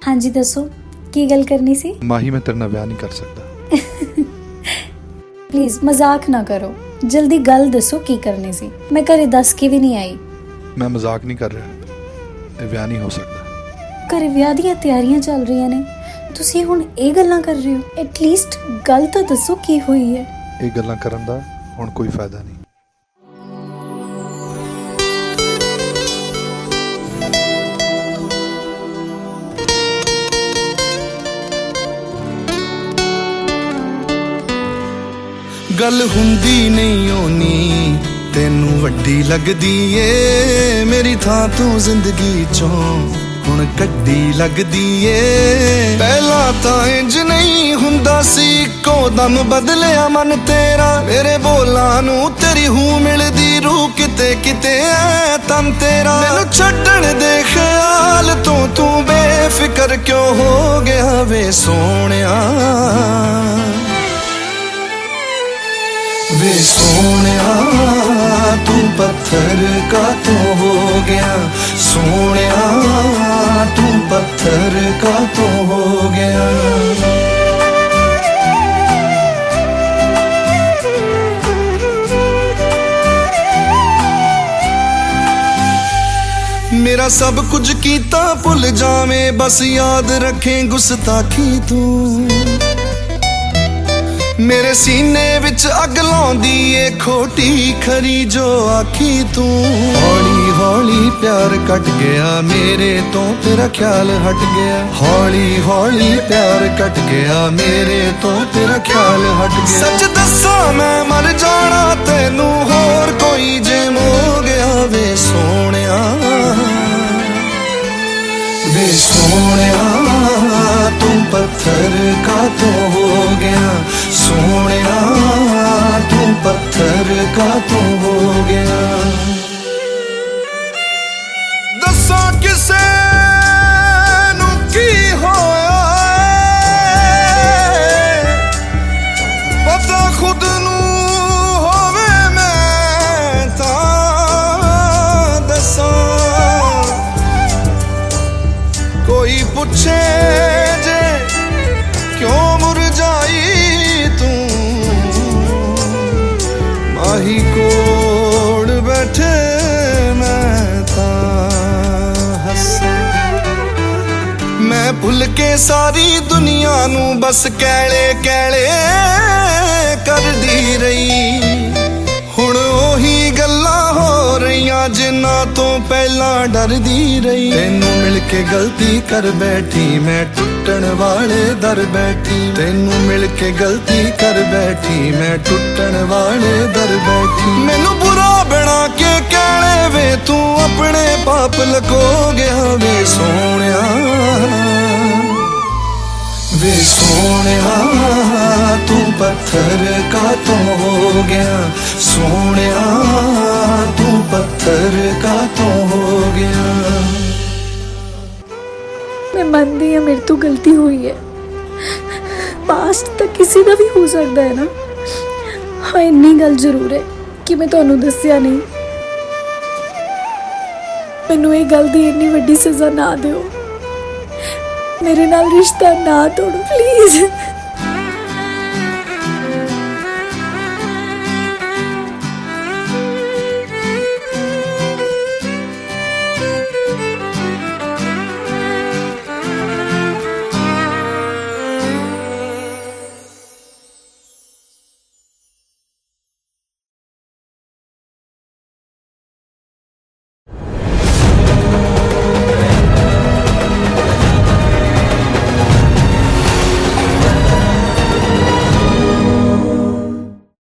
हाँ जी दसो की गल करनी सी? माही मैं तेरे नाल ब्याह नहीं कर सकता। प्लीज मजाक ना करो, जल्दी गल दसो की करनी सी। मैं घरे दस के भी नहीं आई। मैं मजाक नहीं कर रहा, ये ब्याह नहीं हो सकता। घरे ब्याह दी तैयारियां चल रही ने, तुसी हुण ये गल्लां कर रहे हो? एटलीस्ट गल तो दसो की हुई है। ये गल्लां करन दा हुण कोई फायदा नहीं। गल हुंदी नहीं होनी तेनू वड्डी लगदी ए, मेरी थां तू जिंदगी चों हुण कड्डी लगदी ए। पहला तां इंज नहीं हुंदा सी, इक्को दम बदलिया मन तेरा। मेरे बोलां नू तेरी हूं मिलदी, रूह किते किते ऐ तन तेरा। मैनू छड्डण दे ख्याल तो तू बेफिकर क्यों हो गया वे सोहणिया, वे सोहणिया तू पत्थर का तो हो गया। सोहणिया तू पत्थर का तो हो गया। मेरा सब कुछ कीता भुल जावें, बस याद रखें गुस्ताखी तू। मेरे सीने विच अग लाउंदी ए खोटी खरी जो आखी तू। हौली हौली प्यार कट गया मेरे तो तेरा ख्याल हट गया। हौली हौली प्यार कट गया मेरे तो तेरा ख्याल हट गया। सच दसा मैं मर जाना तेनू होर कोई जे हो गया वे सोहणिया, वे सोहणिया तू पत्थर का तो हो गया। सोहणिया तू पत्थर का तो हो गया। दसा किसे नू की होया, पता खुद नू होवे मैं तां दसा। कोई पूछे जे क्यों मुरझाई तू, माही कोड़ बैठे मैं तां हस्सा। मैं भुल के सारी दुनिया नू बस कैले कैले कर दी रही। हुण ओही गल्लां हो रहीआं जिन्ना तो पहला डरदी रही। तेनू मिल के गलती कर बैठी मैं टुटण वाले दर बैठी। तेनू मिल के गलती कर बैठी मैं टुटण वाले दर बैठी। मैनू बुरा बना के कहणे वे तू अपने पाप लको गया वे सोहणिया, वे सोहणिया तू पत्थर का तो हो गया। सोहणिया तू पत्थर का तो हो गया। मैं मानती हूं मेरे तो गलती हुई है, पास्ट तक किसी का भी हो सकता है ना। हाँ इन्नी गल जरूर है कि मैं तुहानू दस्सिया नहीं। मैनू ये गल दी इन्नी वड्डी सज़ा ना दिओ, मेरे नाल रिश्ता ना तोड़ो प्लीज।